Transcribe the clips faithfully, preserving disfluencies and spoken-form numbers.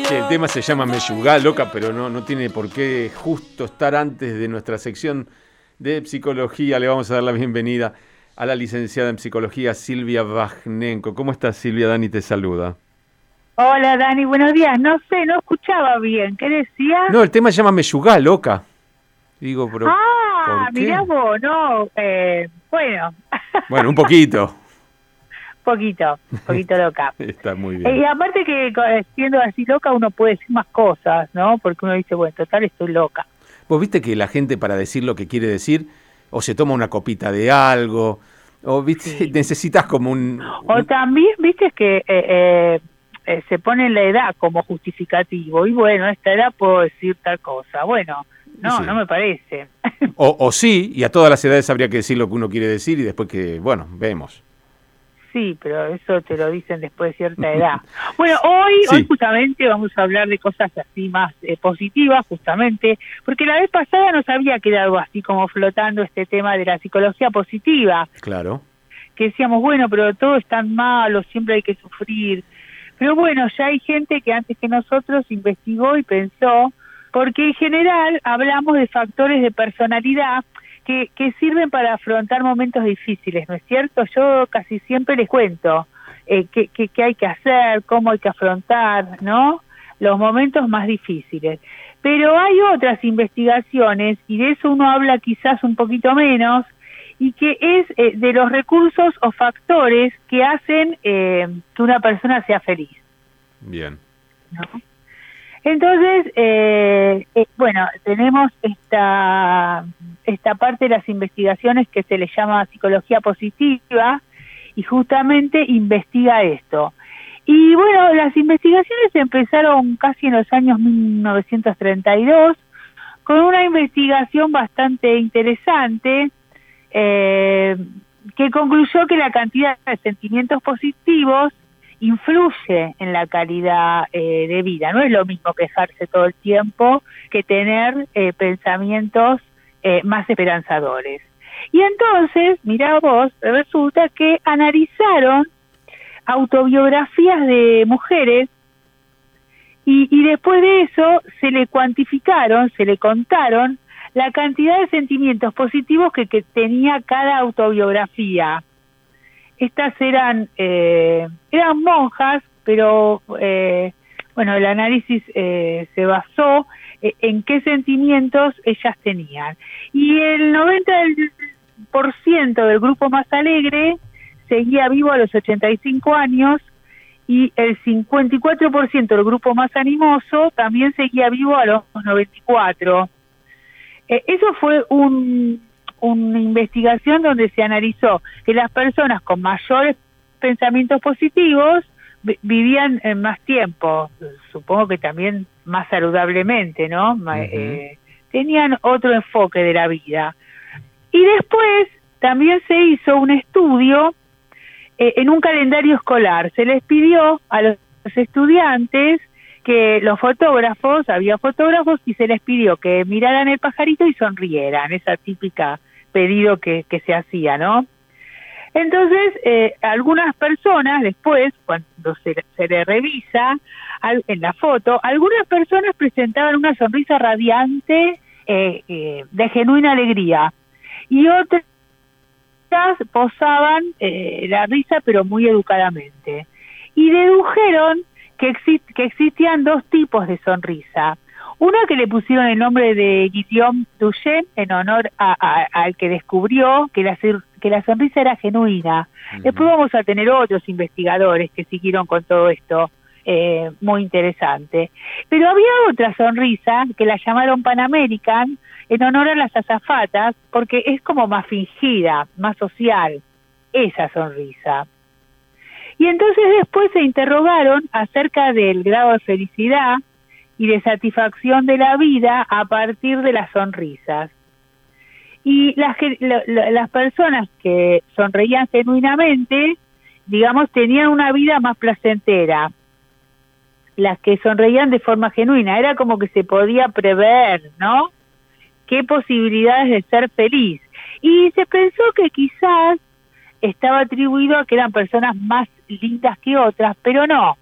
Che, el tema se llama Meyugá, loca, pero no, no tiene por qué justo estar antes de nuestra sección de psicología. Le vamos a dar la bienvenida a la licenciada en psicología Silvia Vajnenko. ¿Cómo estás, Silvia? Dani te saluda. Hola, Dani, buenos días. No sé, no escuchaba bien. ¿Qué decía? No, el tema se llama Meyugá, loca. Digo, pero ah, ¿por qué? mirá vos, no, eh, bueno. Bueno, un poquito. poquito, poquito loca. Está muy Eh, bien. y aparte que eh, siendo así loca uno puede decir más cosas, ¿no? Porque uno dice, bueno, total estoy loca. Vos viste que la gente para decir lo que quiere decir, o se toma una copita de algo, o viste, Sí. necesitas como un... O un... también, viste que eh, eh, eh, se pone la edad como justificativo. Y bueno, a esta edad puedo decir tal cosa. Bueno, no, Sí. no me parece. O, o sí, y a todas las edades habría que decir lo que uno quiere decir y después que, bueno, vemos. Sí, pero eso te lo dicen después de cierta edad. Bueno, hoy, Sí. hoy justamente vamos a hablar de cosas así más eh, positivas, justamente, porque la vez pasada nos había quedado así como flotando este tema de la psicología positiva, Claro. que decíamos, bueno, pero todo es tan malo, siempre hay que sufrir. Pero bueno, ya hay gente que antes que nosotros investigó y pensó, porque en general hablamos de factores de personalidad que, que sirven para afrontar momentos difíciles, ¿no es cierto? Yo casi siempre les cuento eh, qué, qué, qué hay que hacer, cómo hay que afrontar, ¿no? Los momentos más difíciles. Pero hay otras investigaciones, y de eso uno habla quizás un poquito menos, y que es eh, de los recursos o factores que hacen eh, que una persona sea feliz, Bien. ¿no? Entonces, eh, eh, bueno, tenemos esta esta parte de las investigaciones que se le llama psicología positiva y justamente investiga esto. Y bueno, las investigaciones empezaron casi en los años mil novecientos treinta y dos con una investigación bastante interesante eh, que concluyó que la cantidad de sentimientos positivos influye en la calidad eh, de vida. No es lo mismo quejarse todo el tiempo que tener eh, pensamientos eh, más esperanzadores. Y entonces, mirá vos, resulta que analizaron autobiografías de mujeres y, y después de eso se le cuantificaron, se le contaron la cantidad de sentimientos positivos que, que tenía cada autobiografía. Estas eran eh, eran monjas, pero eh, bueno, el análisis eh, se basó eh, en qué sentimientos ellas tenían. Y el noventa por ciento del grupo más alegre seguía vivo a los ochenta y cinco años y el cincuenta y cuatro por ciento del grupo más animoso también seguía vivo a los noventa y cuatro. Eh, eso fue un... una investigación donde se analizó que las personas con mayores pensamientos positivos vi- vivían en más tiempo, supongo que también más saludablemente, ¿no? Uh-huh. Eh, tenían otro enfoque de la vida. Y después también se hizo un estudio eh, en un calendario escolar. Se les pidió a los estudiantes que los fotógrafos, había fotógrafos, y se les pidió que miraran el pajarito y sonrieran, esa típica pedido que, que se hacía, ¿no? Entonces, eh, algunas personas después, cuando se, se le revisa al, en la foto, algunas personas presentaban una sonrisa radiante eh, eh, de genuina alegría, y otras posaban eh, la risa pero muy educadamente. Y dedujeron que, exist, que existían dos tipos de sonrisa. Una que le pusieron el nombre de Guillaume Duchenne en honor a, a, al que descubrió que la, que la sonrisa era genuina. Uh-huh. Después vamos a tener otros investigadores que siguieron con todo esto, eh, muy interesante. Pero había otra sonrisa que la llamaron Pan American en honor a las azafatas, porque es como más fingida, más social, esa sonrisa. Y entonces después se interrogaron acerca del grado de felicidad y de satisfacción de la vida a partir de las sonrisas. Y las, las personas que sonreían genuinamente, digamos, tenían una vida más placentera. Las que sonreían de forma genuina, era como que se podía prever, ¿no? Qué posibilidades de ser feliz. Y se pensó que quizás estaba atribuido a que eran personas más lindas que otras, pero no.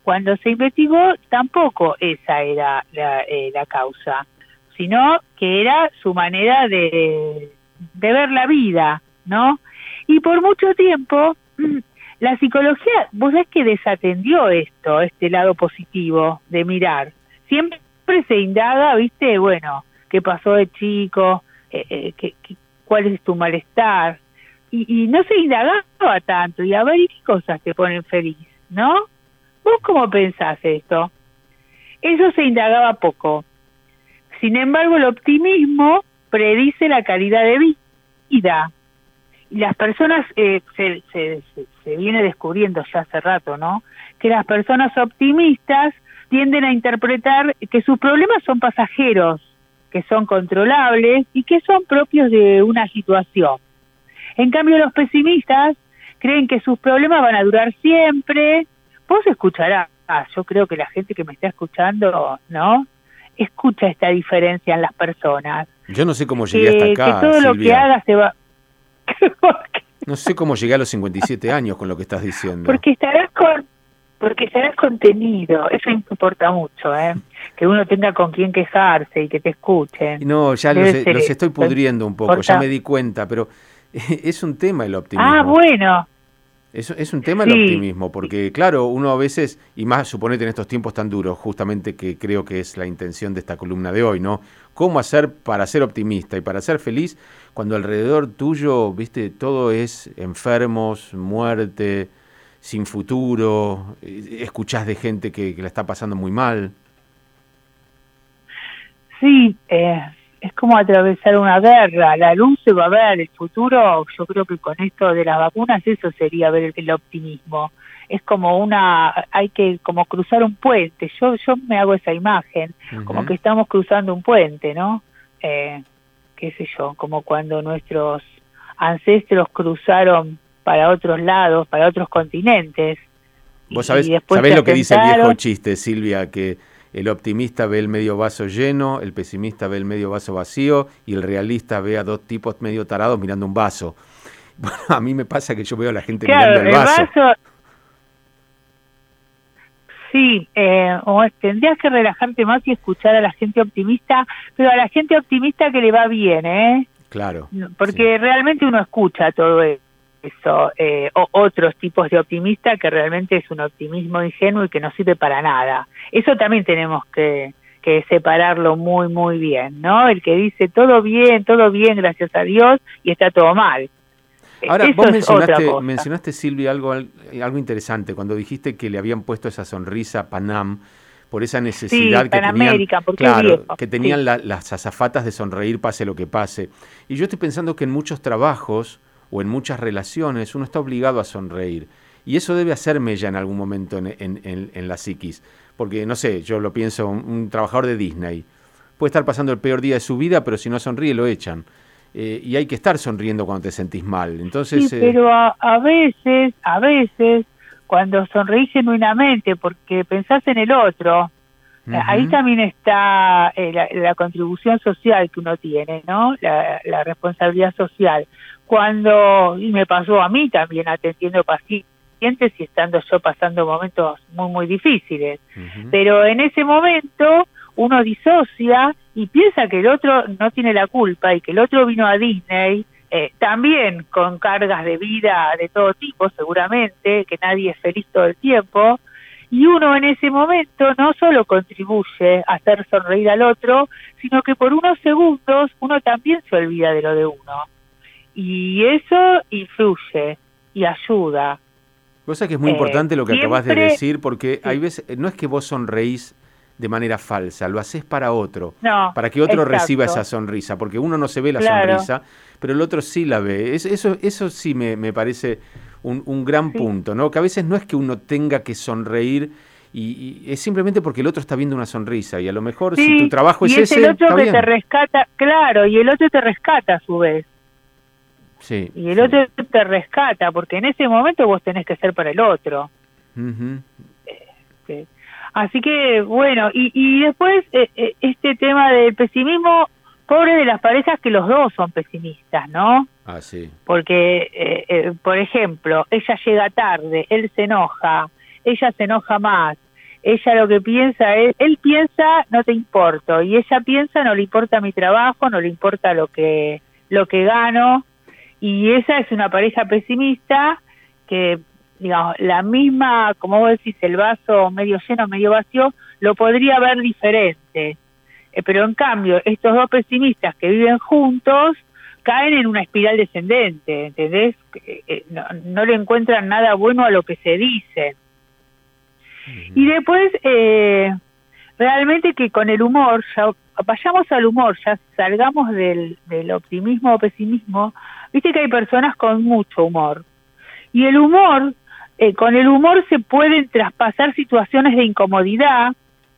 cuando se investigó tampoco esa era la, eh, la causa, sino que era su manera de, de ver la vida, ¿no? Y por mucho tiempo la psicología, vos sabés que desatendió esto, este lado positivo de mirar. Siempre se indaga, ¿viste? Bueno, ¿qué pasó de chico? Eh, eh, ¿qué, qué, ¿Cuál es tu malestar? Y, y no se indagaba tanto, y a ver, ¿y qué cosas te ponen feliz? ¿No? ¿Vos cómo pensás esto? Eso se indagaba poco. Sin embargo, el optimismo predice la calidad de vida. Y las personas, eh, se, se, se, se viene descubriendo ya hace rato, ¿no? Que las personas optimistas tienden a interpretar que sus problemas son pasajeros, que son controlables y que son propios de una situación. En cambio, los pesimistas creen que sus problemas van a durar siempre. Vos escucharás, ah, yo creo que la gente que me está escuchando, ¿no? Escucha esta diferencia en las personas. Yo no sé cómo llegué hasta acá, que todo Silvia. Lo que haga se va... No sé cómo llegué a los cincuenta y siete años con lo que estás diciendo. Porque estarás con, porque serás contenido, eso importa mucho, ¿eh? Que uno tenga con quién quejarse y que te escuchen. No, ya los, los estoy pudriendo un poco, importa. Ya me di cuenta, pero es un tema el optimismo. Ah, bueno. Es, es un tema sí. el optimismo, porque claro, uno a veces, y más suponete en estos tiempos tan duros, justamente que creo que es la intención de esta columna de hoy, ¿no? ¿Cómo hacer para ser optimista y para ser feliz cuando alrededor tuyo, viste, todo es enfermos, muerte, sin futuro, escuchás de gente que, que la está pasando muy mal? Sí, eh, es como atravesar una guerra, la luz se va a ver, el futuro, yo creo que con esto de las vacunas eso sería ver el, el optimismo. Es como una, hay que como cruzar un puente, yo yo me hago esa imagen, uh-huh. como que estamos cruzando un puente, ¿no? Eh, qué sé yo, como cuando nuestros ancestros cruzaron para otros lados, para otros continentes. Vos sabés, sabés lo que dice el viejo chiste, Silvia, que el optimista ve el medio vaso lleno, el pesimista ve el medio vaso vacío y el realista ve a dos tipos medio tarados mirando un vaso. Bueno, a mí me pasa que yo veo a la gente claro, mirando el, el vaso. vaso. Sí, eh, o tendrías que relajarte más y escuchar a la gente optimista, pero a la gente optimista que le va bien, ¿eh? Claro. Porque sí. realmente uno escucha todo eso, eh, o otros tipos de optimista que realmente es un optimismo ingenuo y que no sirve para nada. Eso también tenemos que, que separarlo muy, muy bien, ¿no? El que dice todo bien, todo bien, gracias a Dios, y está todo mal. Ahora, Eso vos mencionaste, mencionaste, Silvia, algo, algo interesante, cuando dijiste que le habían puesto esa sonrisa a Panam por esa necesidad sí, que tenían, claro, que tenían sí. la, las azafatas de sonreír pase lo que pase. Y yo estoy pensando que en muchos trabajos o en muchas relaciones uno está obligado a sonreír. Y eso debe hacer mella en algún momento en, en, en, en la psiquis. Porque, no sé, yo lo pienso, un, un trabajador de Disney puede estar pasando el peor día de su vida, pero si no sonríe lo echan. Eh, y hay que estar sonriendo cuando te sentís mal. Entonces, sí, pero a, a veces, a veces, cuando sonreís genuinamente porque pensás en el otro, uh-huh. ahí también está eh, la, la contribución social que uno tiene, ¿no? La, la responsabilidad social. Cuando, y me pasó a mí también atendiendo pacientes y estando yo pasando momentos muy, muy difíciles. Uh-huh. Pero en ese momento uno disocia y piensa que el otro no tiene la culpa y que el otro vino a Disney, eh, también con cargas de vida de todo tipo seguramente, que nadie es feliz todo el tiempo, y uno en ese momento no solo contribuye a hacer sonreír al otro, sino que por unos segundos uno también se olvida de lo de uno. Y eso influye y ayuda. Cosa que es muy eh, importante lo que siempre, acabas de decir, porque sí. hay veces, no es que vos sonreís de manera falsa, lo haces para otro, no, para que otro exacto. reciba esa sonrisa, porque uno no se ve la claro. sonrisa, pero el otro sí la ve. Es, eso, eso sí me, me parece un, un gran sí. punto, ¿no? Que a veces no es que uno tenga que sonreír, y, y es simplemente porque el otro está viendo una sonrisa, y a lo mejor sí, si tu trabajo es, y es ese, el otro está que bien. te rescata, claro, y el otro te rescata a su vez. Sí, y el sí. otro te rescata, porque en ese momento vos tenés que ser para el otro. Uh-huh. Este, así que, bueno, y, y después eh, eh, este tema del pesimismo, pobre de las parejas que los dos son pesimistas, ¿no? Ah, sí. Porque, eh, eh, por ejemplo, ella llega tarde, él se enoja, ella se enoja más, ella lo que piensa es, él piensa no te importo, y ella piensa no le importa mi trabajo, no le importa lo que, lo que gano, y esa es una pareja pesimista que, digamos, la misma, como vos decís, el vaso medio lleno, medio vacío, lo podría ver diferente. Eh, pero en cambio, estos dos pesimistas que viven juntos caen en una espiral descendente, ¿entendés? Eh, eh, no, no le encuentran nada bueno a lo que se dicen. Uh-huh. Y después, eh, realmente que con el humor, ya vayamos al humor, ya salgamos del, del optimismo o pesimismo, viste que hay personas con mucho humor. Y el humor, eh, con el humor se pueden traspasar situaciones de incomodidad,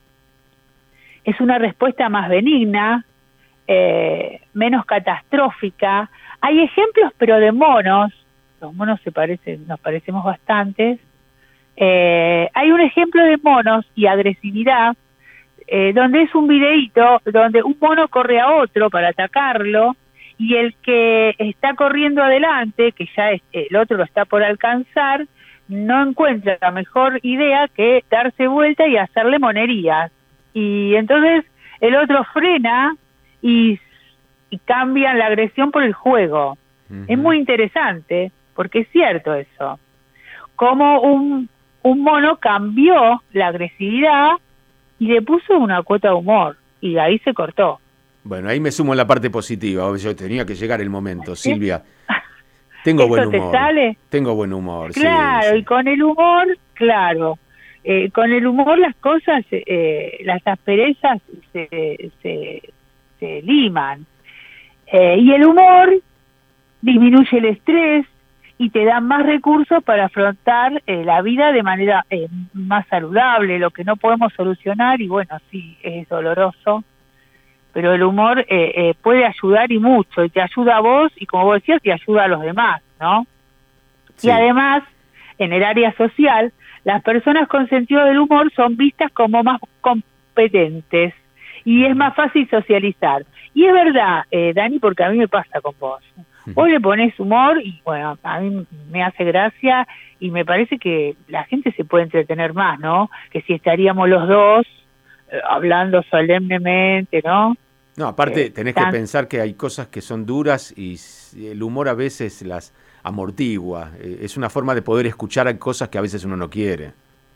es una respuesta más benigna, eh, menos catastrófica. Hay ejemplos, pero de monos, los monos se parecen, nos parecemos bastantes. Eh, hay un ejemplo de monos y agresividad, eh, donde es un videíto donde un mono corre a otro para atacarlo, y el que está corriendo adelante, que ya es, el otro lo está por alcanzar, no encuentra la mejor idea que darse vuelta y hacerle monerías. Y entonces el otro frena y, y cambian la agresión por el juego. Uh-huh. Es muy interesante, porque es cierto eso. Como un, un mono cambió la agresividad y le puso una cuota de humor, y ahí se cortó. Bueno, ahí me sumo en la parte positiva. Yo tenía que llegar el momento, ¿sí? Silvia. Tengo buen humor. ¿Te sale? Tengo buen humor, claro, sí, sí. Y con el humor, claro. Eh, con el humor las cosas, eh, las asperezas se, se, se liman. Eh, y el humor disminuye el estrés y te da más recursos para afrontar eh, la vida de manera eh, más saludable, lo que no podemos solucionar, y bueno, sí, es doloroso, pero el humor eh, eh, puede ayudar y mucho, y te ayuda a vos, y como vos decías, te ayuda a los demás, ¿no? Sí. Y además, en el área social, las personas con sentido del humor son vistas como más competentes y es más fácil socializar. Y es verdad, eh, Dani, porque a mí me pasa con vos. Vos le ponés humor y, bueno, a mí me hace gracia y me parece que la gente se puede entretener más, ¿no? Que si estaríamos los dos eh, hablando solemnemente, ¿no? No, aparte eh, tenés tan... que pensar que hay cosas que son duras y el humor a veces las amortigua. Es una forma de poder escuchar cosas que a veces uno no quiere.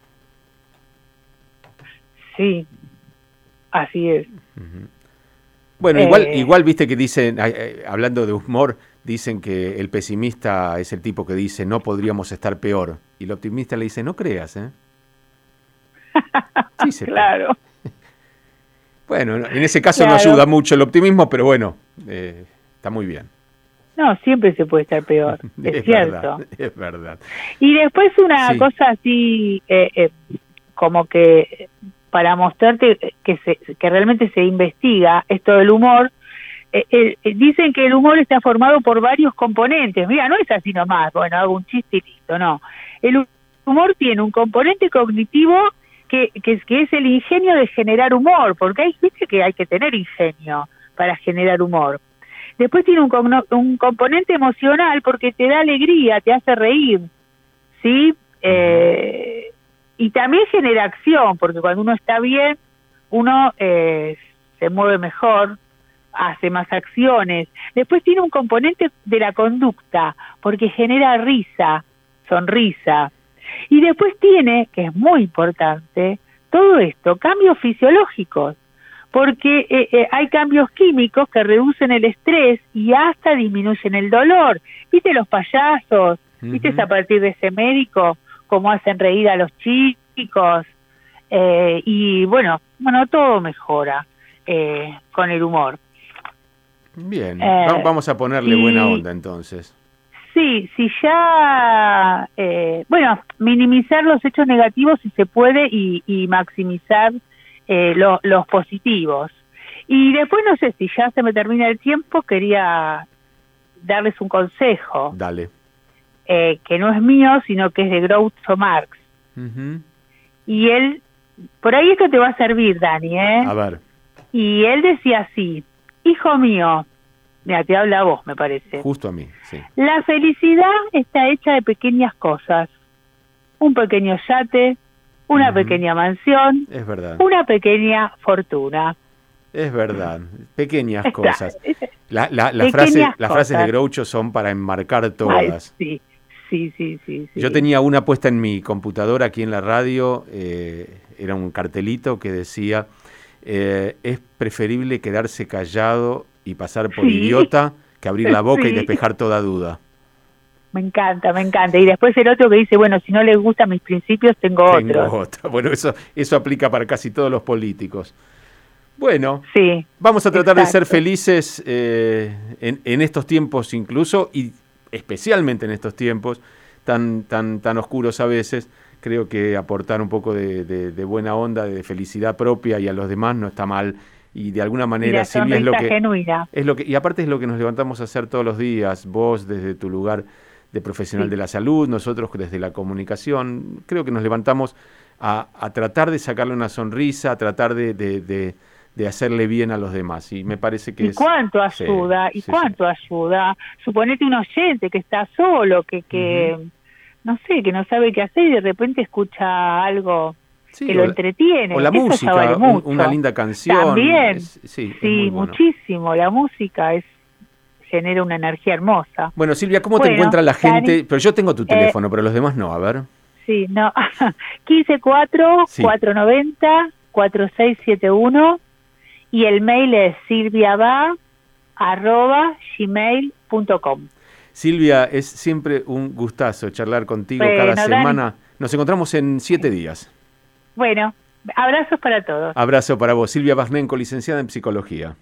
Sí, así es. Uh-huh. Bueno, eh, igual, igual viste que dicen, eh, hablando de humor, dicen que el pesimista es el tipo que dice no podríamos estar peor, y el optimista le dice no creas, ¿eh? Sí, se claro. Bueno, en ese caso claro. no ayuda mucho el optimismo, pero bueno, eh, está muy bien. No, siempre se puede estar peor, es, es cierto. Verdad, es verdad. Y después una sí. cosa así, eh, eh, como que para mostrarte que se, que realmente se investiga esto del humor, eh, eh, dicen que el humor está formado por varios componentes. Mira, no es así nomás, bueno, hago un chiste y listo, no. El humor tiene un componente cognitivo que, que, que es el ingenio de generar humor, porque hay gente que hay que tener ingenio para generar humor. Después tiene un, un componente emocional porque te da alegría, te hace reír, ¿sí? Eh, y también genera acción, porque cuando uno está bien, uno eh, se mueve mejor, hace más acciones. Después tiene un componente de la conducta, porque genera risa, sonrisa. Y después tiene, que es muy importante, todo esto, cambios fisiológicos. Porque eh, eh, hay cambios químicos que reducen el estrés y hasta disminuyen el dolor. ¿Viste los payasos? Uh-huh. ¿Viste a partir de ese médico cómo hacen reír a los chicos? Eh, y bueno, bueno, todo mejora eh, con el humor. Bien, eh, vamos a ponerle y, buena onda entonces. Sí, si ya, eh, bueno, minimizar los hechos negativos si se puede y, y maximizar Eh, lo, los positivos. Y después, no sé, si ya se me termina el tiempo, quería darles un consejo. Dale. Eh, que no es mío, sino que es de Groucho Marx. Uh-huh. Y él, por ahí esto te va a servir, Dani, ¿eh? A ver. Y él decía así: hijo mío, mira, te habla a vos, me parece. Justo a mí, sí. La felicidad está hecha de pequeñas cosas. Un pequeño yate, una Ujú. pequeña mansión, Es verdad, una pequeña fortuna. es verdad. Pequeñas Está- cosas. La, la, las Pequeñas frases, las frases de cosas. Groucho son para enmarcar Ay, todas. sí, sí, sí, sí, sí. Yo tenía una puesta en mi computadora aquí en la radio, eh, era un cartelito que decía, eh, es preferible quedarse callado y pasar por Sí. idiota que abrir la boca y Sí. despejar toda duda. Me encanta, me encanta. Y después el otro que dice, bueno, si no les gustan mis principios, tengo, Tengo otros. otra. Bueno, eso, eso aplica para casi todos los políticos. Bueno, Sí, vamos a tratar de ser exacto. felices eh, en, en estos tiempos incluso, y especialmente en estos tiempos tan, tan, tan oscuros a veces. Creo que aportar un poco de, de, de buena onda, de felicidad propia y a los demás no está mal. Y de alguna Y manera, la Silvia, es lo sonrisa que, genuina. es lo que, y aparte es lo que nos levantamos a hacer todos los días, vos desde tu lugar de profesional Sí. de la salud, nosotros desde la comunicación. Creo que nos levantamos a, a tratar de sacarle una sonrisa, a tratar de, de, de, de hacerle bien a los demás. Y me parece que ¿Y es... cuánto sí, ayuda? ¿Y sí, sí. cuánto ayuda? Suponete un oyente que está solo, que, que Ujú. no sé, que no sabe qué hacer y de repente escucha algo Sí, que o lo la- entretiene. O la Eso ya música, vale un- mucho. una linda canción. También, es- sí, es sí, muy bueno. muchísimo. La música es genera una energía hermosa. Bueno, Silvia, ¿cómo te Bueno, encuentra la gente? Dani, Pero yo tengo tu eh, teléfono, pero los demás no, a ver. Sí, no. quince cuatro, Sí. cuatrocientos noventa, cuarenta y seis setenta y uno y el mail es silviaba arroba gmail punto com. Silvia, es siempre un gustazo charlar contigo Bueno, cada Dani. semana. Nos encontramos en siete días. Bueno, abrazos para todos. Abrazo para vos, Silvia Vajnenko, licenciada en psicología.